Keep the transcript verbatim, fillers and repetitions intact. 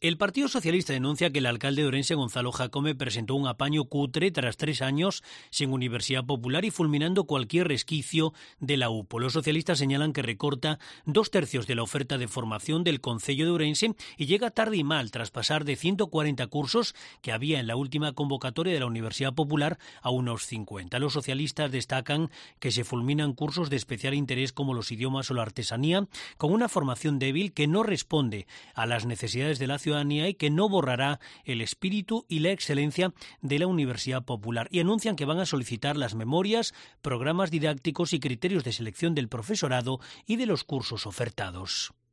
El Partido Socialista denuncia que el alcalde de Ourense, Gonzalo Jácome, presentó un apaño cutre tras tres años sin Universidad Popular y fulminando cualquier resquicio de la U P O. Los socialistas señalan que recorta dos tercios de la oferta de formación del concello de Ourense y llega tarde y mal tras pasar de ciento cuarenta cursos que había en la última convocatoria de la Universidad Popular a unos cincuenta. Los socialistas destacan que se fulminan cursos de especial interés como los idiomas o la artesanía, con una formación débil que no responde a las necesidades de la ciudadanía y que no borrará el espíritu y la excelencia de la Universidad Popular. Y anuncian que van a solicitar las memorias, programas didácticos y criterios de selección del profesorado y de los cursos ofertados.